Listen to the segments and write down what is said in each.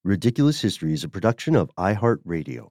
Ridiculous History is a production of iHeartRadio.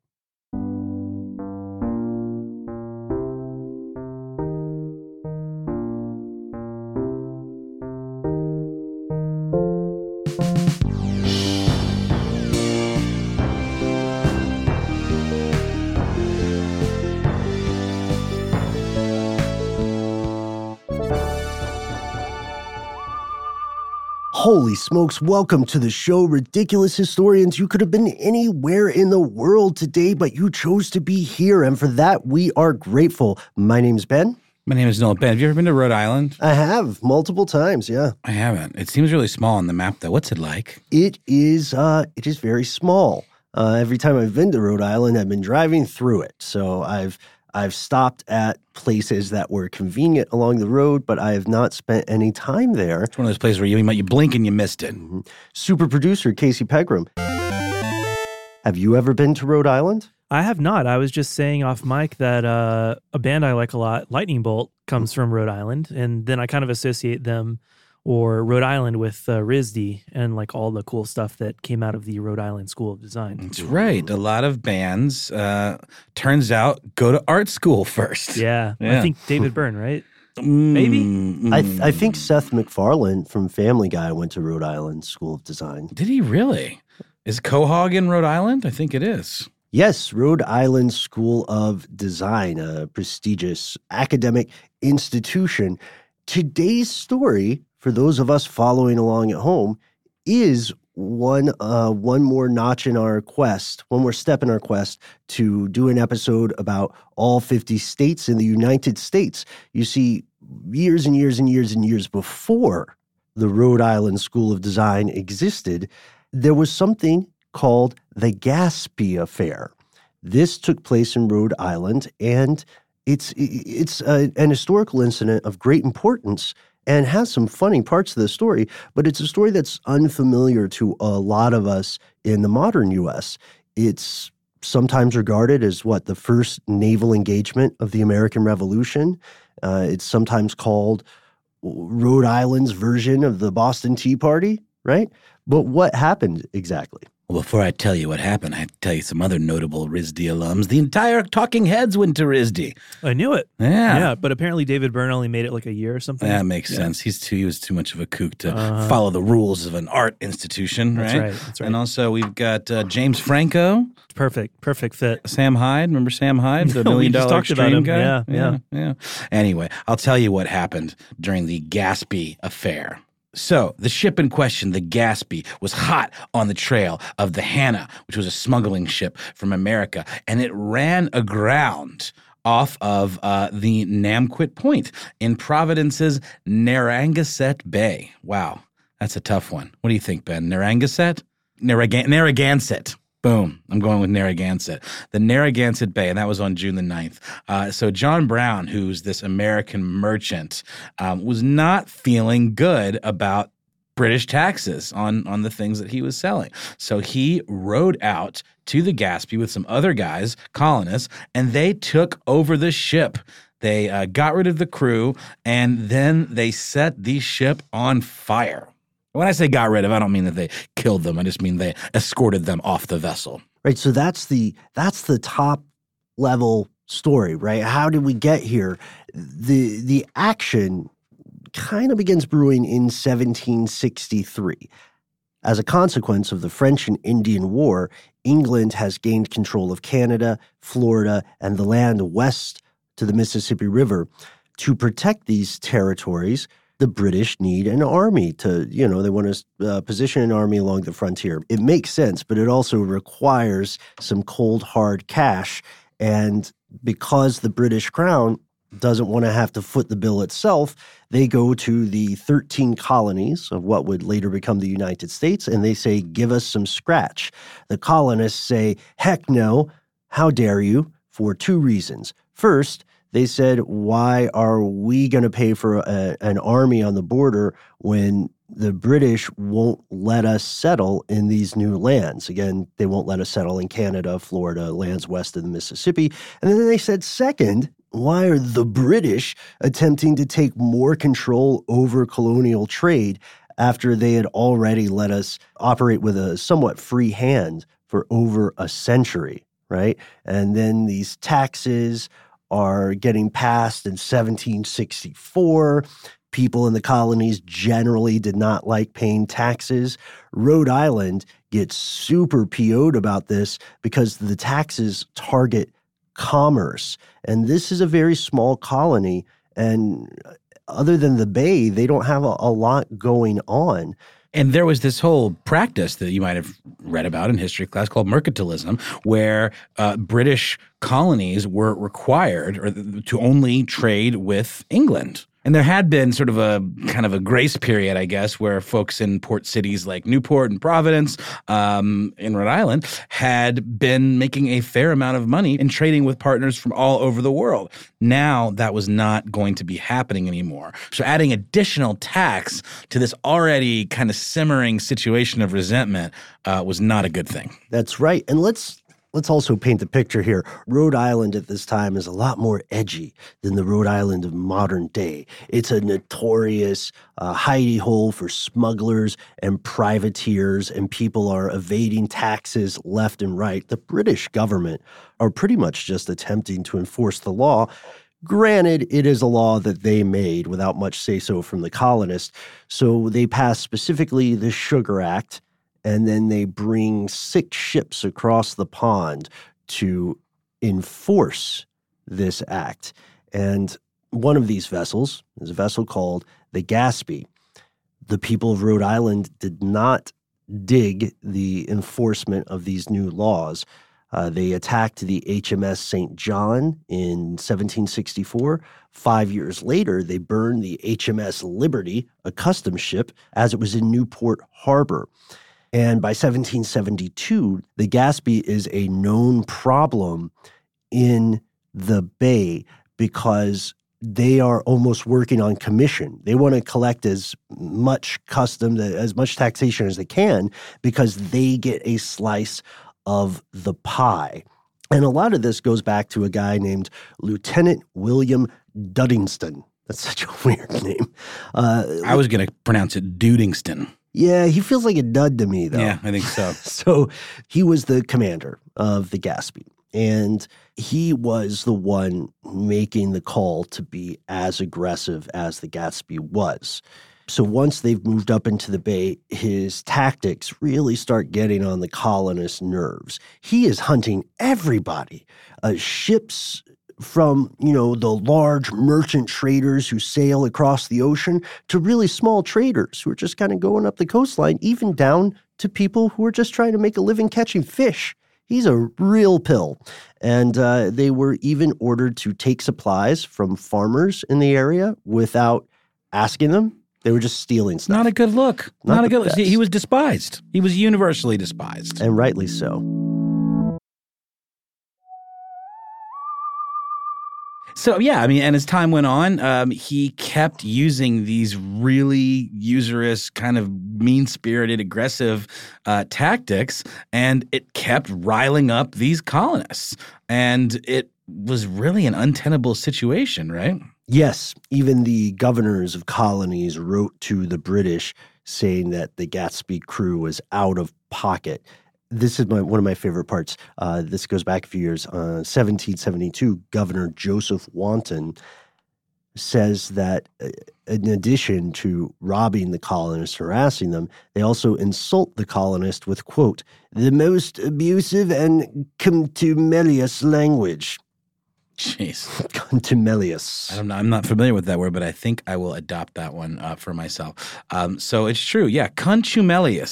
Holy smokes, welcome to the show, Ridiculous Historians. You could have been anywhere in the world today, but you chose to be here, and for that, we are grateful. My name's Ben. My name is Noel. Ben, have you ever been to Rhode Island? I have, multiple times, yeah. I haven't. It seems really small on the map, though. What's it like? It is very small. Every time I've been to Rhode Island, I've been driving through it, so I've stopped at places that were convenient along the road, but I have not spent any time there. It's one of those places where you blink and you missed it. Mm-hmm. Super producer Casey Pegram. Have you ever been to Rhode Island? I have not. I was just saying off mic that a band I like a lot, Lightning Bolt, comes from Rhode Island, and then I kind of associate them or Rhode Island with RISD and like all the cool stuff that came out of the Rhode Island School of Design. That's right. A lot of bands, turns out, go to art school first. Yeah. I think David Byrne, right? Maybe? I think Seth MacFarlane from Family Guy went to Rhode Island School of Design. Did he really? Is Quahog in Rhode Island? I think it is. Yes, Rhode Island School of Design, a prestigious academic institution. Today's story, for those of us following along at home, is one more notch in our quest, one more step in our quest to do an episode about all 50 states in the United States. You see, years and years and years and years before the Rhode Island School of Design existed, there was something called the Gaspee Affair. This took place in Rhode Island, and it's an historical incident of great importance and has some funny parts of the story, but it's a story that's unfamiliar to a lot of us in the modern U.S. It's sometimes regarded as the first naval engagement of the American Revolution. It's sometimes called Rhode Island's version of the Boston Tea Party, right? But what happened exactly? Well, before I tell you what happened, I have to tell you some other notable RISD alums. The entire Talking Heads went to RISD. I knew it. Yeah, but apparently David Byrne only made it like a year or something. That makes sense. He was too much of a kook to follow the rules of an art institution, right? That's right. And also we've got James Franco. Perfect fit. Sam Hyde. Remember Sam Hyde, the $1 Million Extreme guy? Yeah. Anyway, I'll tell you what happened during the Gaspee Affair. So, the ship in question, the Gaspee, was hot on the trail of the Hannah, which was a smuggling ship from America, and it ran aground off of the Namquit Point in Providence's Narragansett Bay. Wow, that's a tough one. What do you think, Ben? Narragansett? Narragansett. Boom. I'm going with Narragansett. The Narragansett Bay, and that was on June the 9th. So John Brown, who's this American merchant, was not feeling good about British taxes on the things that he was selling. So he rowed out to the Gaspee with some other guys, colonists, and they took over the ship. They got rid of the crew, and then they set the ship on fire. When I say got rid of, I don't mean that they killed them. I just mean they escorted them off the vessel. Right. So that's the top level story, right? How did we get here? The action kind of begins brewing in 1763. As a consequence of the French and Indian War, England has gained control of Canada, Florida, and the land west to the Mississippi River. To protect these territories, the British need an army they want to position an army along the frontier. It makes sense, but it also requires some cold, hard cash. And because the British Crown doesn't want to have to foot the bill itself, they go to the 13 colonies of what would later become the United States, and they say, give us some scratch. The colonists say, heck no, how dare you, for two reasons. First, they said, why are we going to pay for an army on the border when the British won't let us settle in these new lands? Again, they won't let us settle in Canada, Florida, lands west of the Mississippi. And then they said, second, why are the British attempting to take more control over colonial trade after they had already let us operate with a somewhat free hand for over a century, right? And then these taxes are getting passed in 1764. People in the colonies generally did not like paying taxes. Rhode Island gets super PO'd about this because the taxes target commerce. And this is a very small colony. And other than the Bay, they don't have a lot going on. And there was this whole practice that you might have read about in history class called mercantilism, where British colonies were required to only trade with England. And there had been sort of a kind of a grace period, I guess, where folks in port cities like Newport and Providence in Rhode Island had been making a fair amount of money in trading with partners from all over the world. Now that was not going to be happening anymore. So adding additional tax to this already kind of simmering situation of resentment was not a good thing. That's right. And let's also paint the picture here. Rhode Island at this time is a lot more edgy than the Rhode Island of modern day. It's a notorious hidey hole for smugglers and privateers, and people are evading taxes left and right. The British government are pretty much just attempting to enforce the law. Granted, it is a law that they made without much say-so from the colonists. So they passed specifically the Sugar Act, and then they bring 6 ships across the pond to enforce this act. And one of these vessels is a vessel called the Gaspee. The people of Rhode Island did not dig the enforcement of these new laws. They attacked the HMS St. John in 1764. 5 years later, they burned the HMS Liberty, a customs ship, as it was in Newport Harbor. And by 1772, the Gaspee is a known problem in the Bay because they are almost working on commission. They want to collect as much customs, as much taxation as they can because they get a slice of the pie. And a lot of this goes back to a guy named Lieutenant William Duddingston. That's such a weird name. I was going to pronounce it Dudingston. Yeah, he feels like a dud to me, though. Yeah, I think so. So he was the commander of the Gaspee, and he was the one making the call to be as aggressive as the Gaspee was. So once they've moved up into the Bay, his tactics really start getting on the colonists' nerves. He is hunting everybody. Ships from, the large merchant traders who sail across the ocean to really small traders who are just kind of going up the coastline, even down to people who are just trying to make a living catching fish. He's a real pill. And they were even ordered to take supplies from farmers in the area without asking them. They were just stealing stuff. Not a good look. Not a good look. He was despised. He was universally despised. And rightly so. So, yeah, I mean, and as time went on, he kept using these really usurious, kind of mean-spirited, aggressive tactics, and it kept riling up these colonists. And it was really an untenable situation, right? Yes. Even the governors of colonies wrote to the British saying that the Gaspee crew was out of pocket. This is one of my favorite parts. This goes back a few years. 1772, Governor Joseph Wanton says that in addition to robbing the colonists, harassing them, they also insult the colonists with, quote, the most abusive and contumelious language. Jeez. Contumelious. I'm not familiar with that word, but I think I will adopt that one for myself. So it's true. Yeah. Contumelious.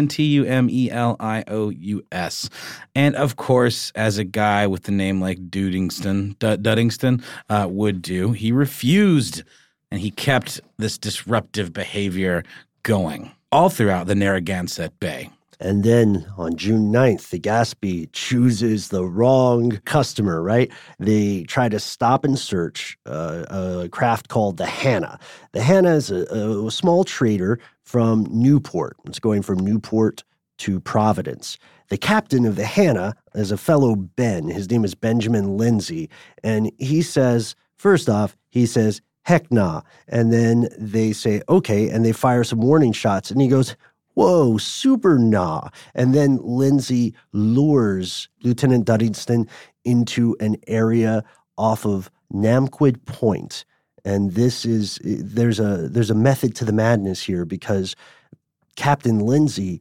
Contumelious. And of course, as a guy with the name like Duddingston would do, he refused and he kept this disruptive behavior going all throughout the Narragansett Bay. And then on June 9th, the Gaspee chooses the wrong customer, right? They try to stop and search a craft called the Hannah. The Hannah is a small trader from Newport. It's going from Newport to Providence. The captain of the Hannah is a fellow Ben. His name is Benjamin Lindsay. And he says, first off, heck nah. And then they say, okay, and they fire some warning shots. And he goes, whoa, super nah. And then Lindsay lures Lieutenant Duddingston into an area off of Namquid Point. And there's a method to the madness here, because Captain Lindsay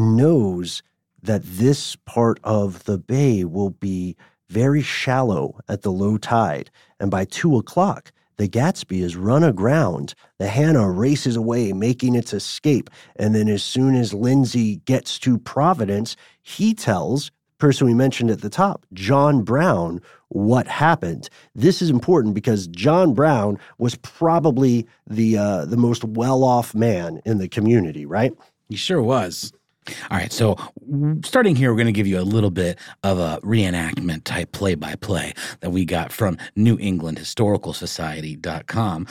knows that this part of the bay will be very shallow at the low tide. And by 2:00, the Gatsby is run aground. The Hannah races away, making its escape. And then as soon as Lindsay gets to Providence, he tells the person we mentioned at the top, John Brown, what happened. This is important because John Brown was probably the most well-off man in the community, right? He sure was. All right, so starting here, we're going to give you a little bit of a reenactment type play-by-play that we got from New England Historical Society.com,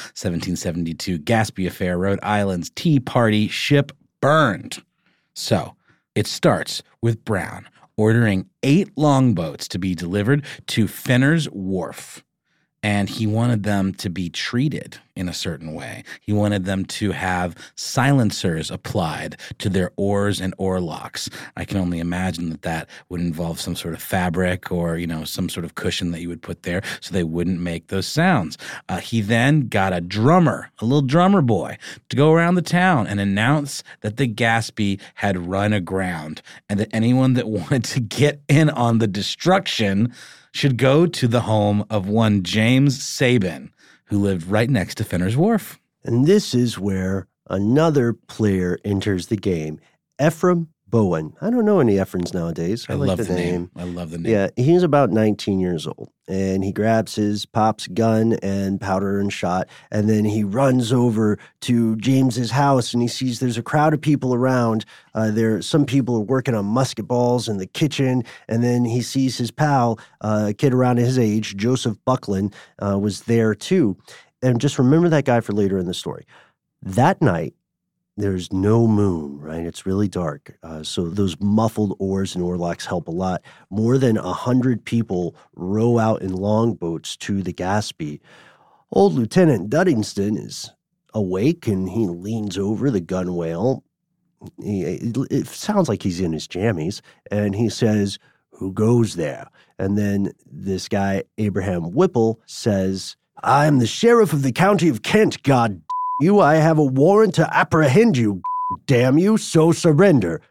1772 Gaspee Affair, Rhode Island's Tea Party, ship burned. So it starts with Brown ordering 8 longboats to be delivered to Fenner's Wharf. And he wanted them to be treated in a certain way. He wanted them to have silencers applied to their oars and oarlocks. I can only imagine that would involve some sort of fabric or, some sort of cushion that you would put there so they wouldn't make those sounds. He then got a little drummer boy, to go around the town and announce that the Gaspee had run aground and that anyone that wanted to get in on the destruction should go to the home of one James Sabin, who lived right next to Fenner's Wharf. And this is where another player enters the game, Ephraim Bowen. I don't know any Ephraims nowadays. I love the name. I love the name. Yeah, he's about 19 years old, and he grabs his pop's gun and powder and shot, and then he runs over to James's house, and he sees there's a crowd of people around. Some people are working on musket balls in the kitchen, and then he sees his pal, a kid around his age, Joseph Buckland, was there too. And just remember that guy for later in the story. That night, there's no moon, right? It's really dark. So those muffled oars and oarlocks help a lot. More than 100 people row out in longboats to the Gaspee. Old Lieutenant Duddingston is awake, and he leans over the gunwale. It sounds like he's in his jammies, and he says, "Who goes there?" And then this guy, Abraham Whipple, says, "I'm the sheriff of the county of Kent, God you, I have a warrant to apprehend you, damn you, so surrender,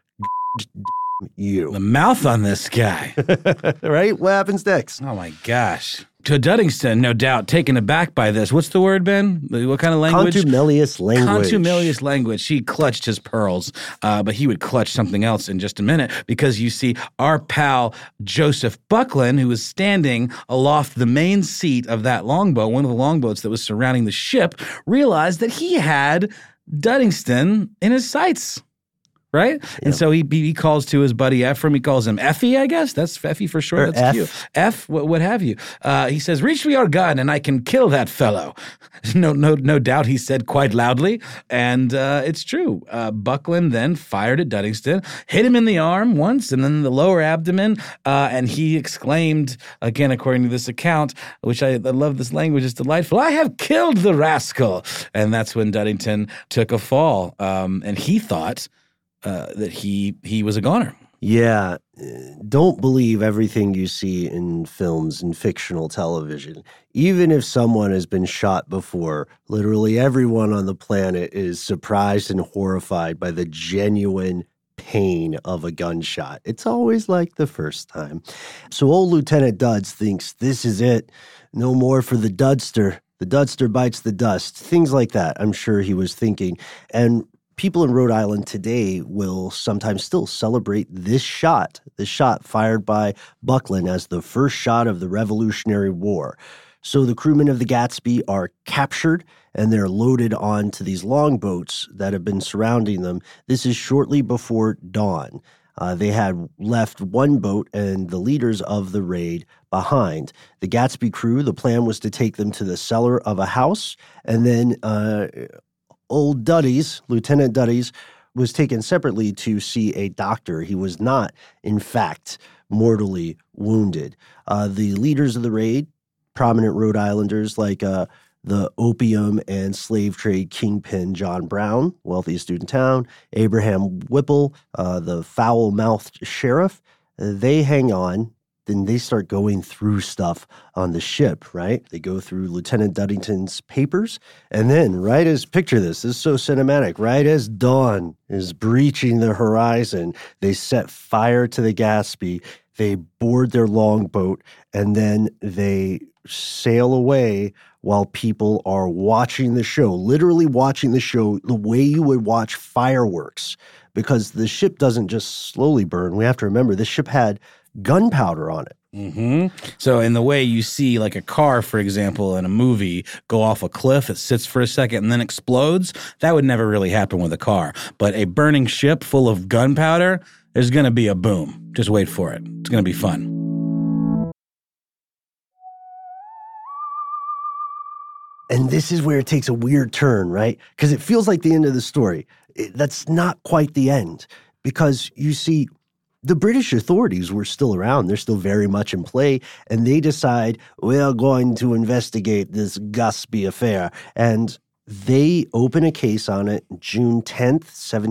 you." The mouth on this guy. Right? What happens next? Oh, my gosh. To Duddingston, no doubt, taken aback by this. What's the word, Ben? What kind of language? Contumelious language. Contumelious language. He clutched his pearls, but he would clutch something else in just a minute, because you see our pal Joseph Buckland, who was standing aloft the main seat of that longboat, one of the longboats that was surrounding the ship, realized that he had Duddingston in his sights. Right? Yeah. And so he calls to his buddy Ephraim. He calls him Effie, I guess. That's Effie for short. Or That's F. cute. F, what have you. He says, "Reach me your gun and I can kill that fellow." No doubt he said quite loudly. And it's true. Buckland then fired at Duddingston, hit him in the arm once and then the lower abdomen. And he exclaimed, again, according to this account, which I love this language, it's delightful, "I have killed the rascal." And that's when Duddingston took a fall. And he thought that he was a goner. Yeah. Don't believe everything you see in films and fictional television. Even if someone has been shot before, literally everyone on the planet is surprised and horrified by the genuine pain of a gunshot. It's always like the first time. So old Lieutenant Duds thinks this is it. No more for the Dudster. The Dudster bites the dust. Things like that, I'm sure he was thinking. And people in Rhode Island today will sometimes still celebrate this shot fired by Buckland as the first shot of the Revolutionary War. So the crewmen of the Gaspee are captured, and they're loaded onto these longboats that have been surrounding them. This is shortly before dawn. They had left one boat and the leaders of the raid behind. The Gaspee crew, the plan was to take them to the cellar of a house, and then old Duddies, Lieutenant Duddies, was taken separately to see a doctor. He was not, in fact, mortally wounded. The leaders of the raid, prominent Rhode Islanders like the opium and slave trade kingpin John Brown, wealthiest dude in town, Abraham Whipple, the foul-mouthed sheriff. They hang on. Then they start going through stuff on the ship, right? They go through Lieutenant Duddington's papers. And then, picture this is so cinematic, right as dawn is breaching the horizon, they set fire to the Gaspee, they board their longboat, and then they sail away while people are watching the show, literally watching the show the way you would watch fireworks, because the ship doesn't just slowly burn. We have to remember this ship had gunpowder on it. Mm-hmm. So in the way you see like a car, for example, in a movie go off a cliff, it sits for a second and then explodes, that would never really happen with a car. But a burning ship full of gunpowder, there's going to be a boom. Just wait for it. It's going to be fun. And this is where it takes a weird turn, right? Because it feels like the end of the story. That's not quite the end, because you see, the British authorities were still around. They're still very much in play. And they decide, we're going to investigate this Gaspee affair. And they open a case on it June 10th,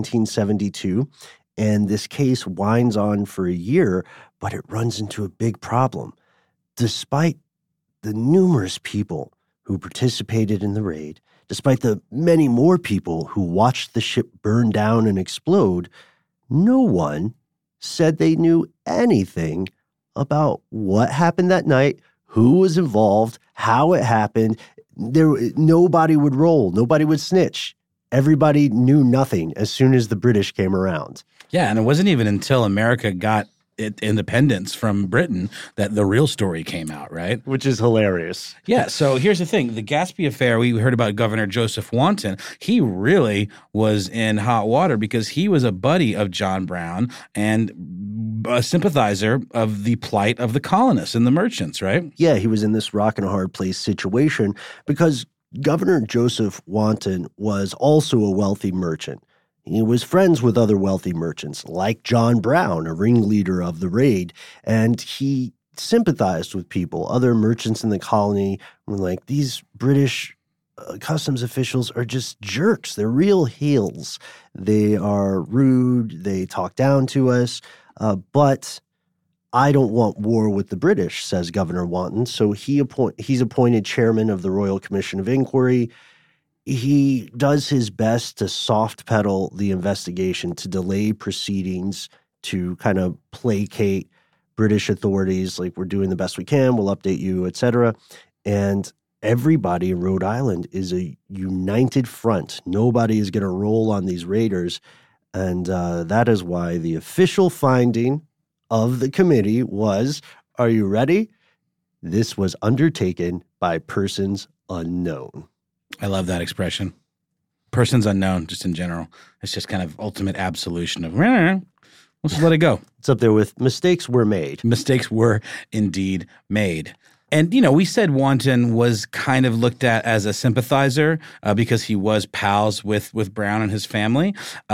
1772. And this case winds on for a year, but it runs into a big problem. Despite the numerous people who participated in the raid, despite the many more people who watched the ship burn down and explode, no one said they knew anything about what happened that night, who was involved, how it happened. Nobody would roll. Nobody would snitch. Everybody knew nothing as soon as the British came around. Yeah, and it wasn't even until America got independence from Britain that the real story came out, right? Which is hilarious. Yeah, so here's the thing. The Gaspee affair, we heard about Governor Joseph Wanton. He really was in hot water because he was a buddy of John Brown and a sympathizer of the plight of the colonists and the merchants, right? Yeah, he was in this rock and a hard place situation because Governor Joseph Wanton was also a wealthy merchant. He was friends with other wealthy merchants, like John Brown, a ringleader of the raid, and he sympathized with people. Other merchants in the colony were like, these British customs officials are just jerks. They're real heels. They are rude. They talk down to us. But I don't want war with the British, says Governor Wanton. So he's appointed chairman of the Royal Commission of Inquiry. He does his best to soft pedal the investigation, to delay proceedings, to kind of placate British authorities, like, we're doing the best we can, we'll update you, etc. And everybody in Rhode Island is a united front. Nobody is going to roll on these raiders. And that is why the official finding of the committee was, are you ready? This was undertaken by persons unknown. I love that expression. Persons unknown, just in general. It's just kind of ultimate absolution of, let's just let it go. It's up there with mistakes were made. Mistakes were indeed made. And, you know, we said Wanton was kind of looked at as a sympathizer because he was pals with Brown and his family.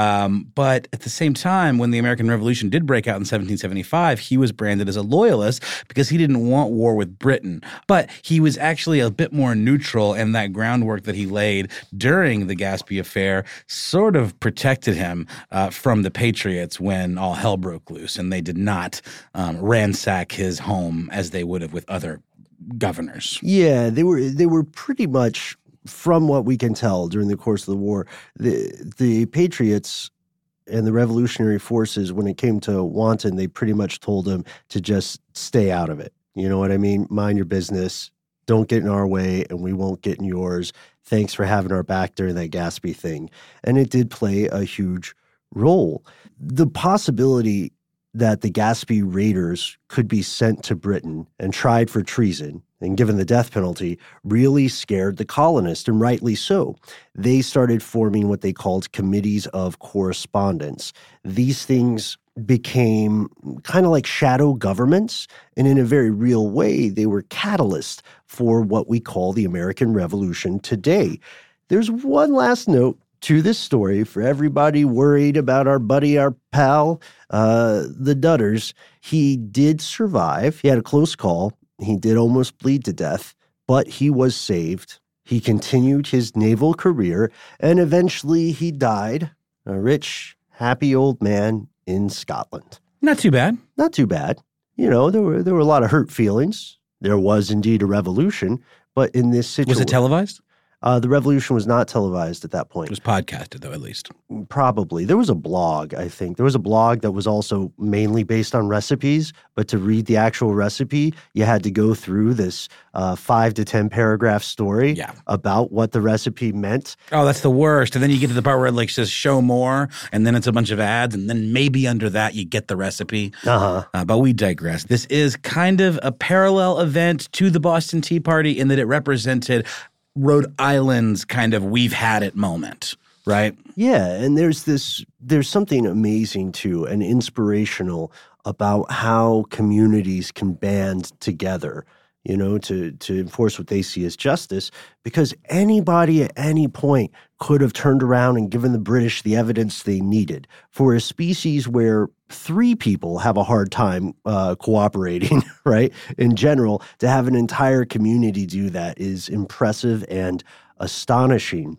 But at the same time, when the American Revolution did break out in 1775, he was branded as a loyalist because he didn't want war with Britain. But he was actually a bit more neutral, and that groundwork that he laid during the Gaspee affair sort of protected him from the Patriots when all hell broke loose, and they did not ransack his home as they would have with other governors. Yeah, they were pretty much, from what we can tell during the course of the war, the Patriots and the revolutionary forces, when it came to Wanton, they pretty much told him to just stay out of it. You know what I mean? Mind your business. Don't get in our way, and we won't get in yours. Thanks for having our back during that Gaspee thing. And it did play a huge role. The possibility that the Gaspee raiders could be sent to Britain and tried for treason and given the death penalty really scared the colonists, and rightly so. They started forming what they called committees of correspondence. These things became kind of like shadow governments, and in a very real way, they were catalysts for what we call the American Revolution today. There's one last note to this story for everybody worried about our buddy, our pal, the Dudders. He did survive. He had a close call. He did almost bleed to death, but he was saved. He continued his naval career, and eventually he died, a rich, happy old man in Scotland. Not too bad. Not too bad. You know, there were a lot of hurt feelings. There was indeed a revolution, but in this situation... Was it televised? The revolution was not televised at that point. It was podcasted, though, at least. Probably. There was a blog, I think. There was a blog that was also mainly based on recipes, but to read the actual recipe, you had to go through this 5 to 10 paragraph story about what the recipe meant. Oh, that's the worst. And then you get to the part where it says show more, and then it's a bunch of ads, and then maybe under that you get the recipe. But we digress. This is kind of a parallel event to the Boston Tea Party in that it represented Rhode Island's kind of we've had it moment, right? Yeah, and there's something amazing too and inspirational about how communities can band together, you know, to enforce what they see as justice, because anybody at any point could have turned around and given the British the evidence they needed. For a species where 3 people have a hard time cooperating, right? In general, to have an entire community do that is impressive and astonishing.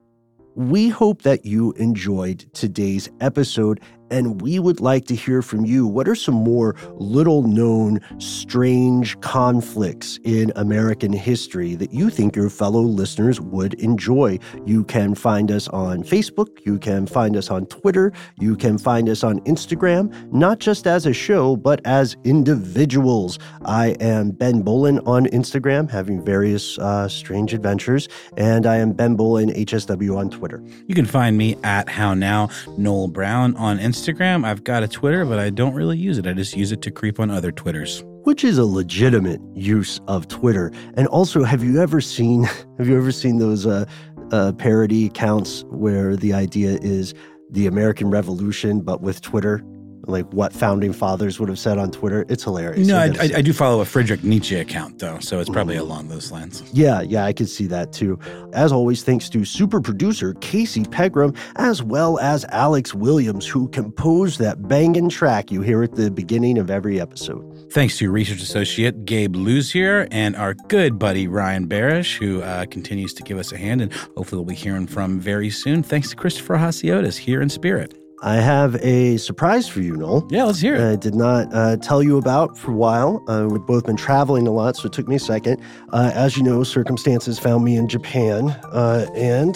We hope that you enjoyed today's episode, and we would like to hear from you. What are some more little-known, strange conflicts in American history that you think your fellow listeners would enjoy? You can find us on Facebook. You can find us on Twitter. You can find us on Instagram, not just as a show, but as individuals. I am Ben Bolin on Instagram, having various strange adventures, and I am Ben Bolin, HSW on Twitter. You can find me at How Now Noel Brown on Instagram. I've got a Twitter, but I don't really use it. I just use it to creep on other Twitters. Which is a legitimate use of Twitter. And also, have you ever seen those parody accounts where the idea is the American Revolution, but with Twitter? Like what founding fathers would have said on Twitter. It's hilarious. No, I do follow a Friedrich Nietzsche account, though, so it's probably along those lines. Yeah, I could see that, too. As always, thanks to super producer Casey Pegram, as well as Alex Williams, who composed that bangin' track you hear at the beginning of every episode. Thanks to research associate Gabe Luzier and our good buddy Ryan Barish, who continues to give us a hand, and hopefully we'll be hearing from very soon. Thanks to Christopher Hasiotis here in spirit. I have a surprise for you, Noel. Yeah, let's hear it. I did not tell you about for a while. We've both been traveling a lot, so it took me a second. As you know, circumstances found me in Japan. And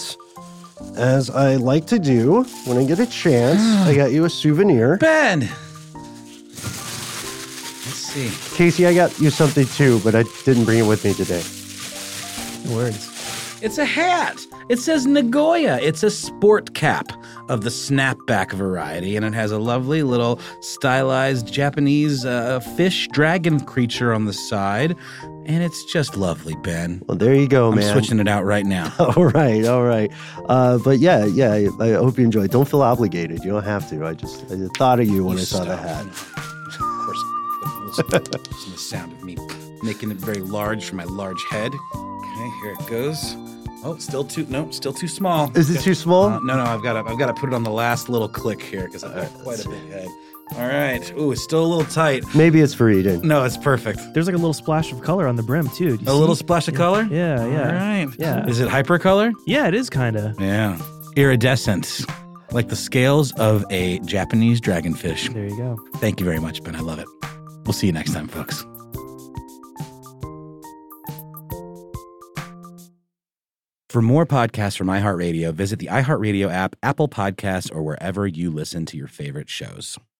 as I like to do when I get a chance, I got you a souvenir. Ben! Let's see. Casey, I got you something too, but I didn't bring it with me today. Words. It's a hat. It says Nagoya. It's a sport cap of the snapback variety, and it has a lovely little stylized Japanese fish dragon creature on the side, and it's just lovely, Ben. Well, there you go, man. I'm switching it out right now. All right. But yeah, I hope you enjoy it. Don't feel obligated. You don't have to. I thought of you when I saw the hat. Of course, it's the sound of me making it very large for my large head. Okay, here it goes. Oh, still too small. Is it too small? No, I've got to put it on the last little click here because I've got quite a big head. All right. Ooh, it's still a little tight. Maybe it's for eating. No, it's perfect. There's like a little splash of color on the brim too. Little splash of color? Yeah. All right. Yeah. Is it hypercolor? Yeah, it is kind of. Yeah. Iridescent, like the scales of a Japanese dragonfish. There you go. Thank you very much, Ben. I love it. We'll see you next time, folks. For more podcasts from iHeartRadio, visit the iHeartRadio app, Apple Podcasts, or wherever you listen to your favorite shows.